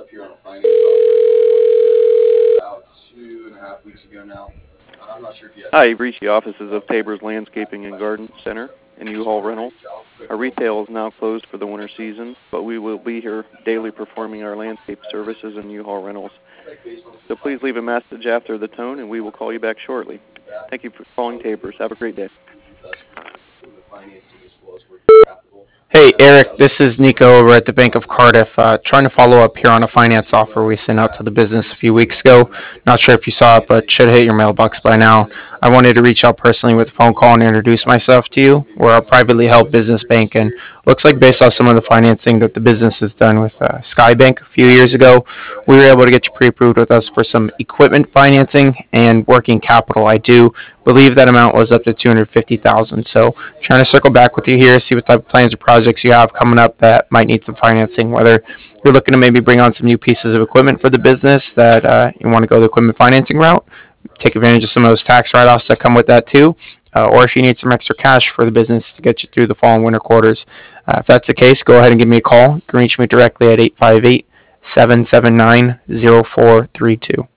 up here on a finance offer about 2.5 weeks ago now. I'm not sure if you have. Hi, you've reached the offices of Tabor's Landscaping and Garden Center and U-Haul Rental. Our retail is now closed for the winter season, but we will be here daily performing our landscape services and U-Haul rentals. So please leave a message after the tone, and we will call you back shortly. Thank you for calling Tabor's. Have a great day. Hey, Eric, this is Nico over at the Bank of Cardiff. Trying to follow up here on a finance offer we sent out to the business a few weeks ago. Not sure if you saw it, but should hit your mailbox by now. I wanted to reach out personally with a phone call and introduce myself to you. We're a privately held business bank, and looks like based off some of the financing that the business has done with Skybank a few years ago, we were able to get you pre-approved with us for some equipment financing and working capital. I do believe that amount was up to $250,000. So trying to circle back with you here, see what type of plans or projects you have coming up that might need some financing, whether you're looking to maybe bring on some new pieces of equipment for the business that you want to go the equipment financing route, take advantage of some of those tax write-offs that come with that too, or if you need some extra cash for the business to get you through the fall and winter quarters. If that's the case, go ahead and give me a call. You can reach me directly at 858-779-0432.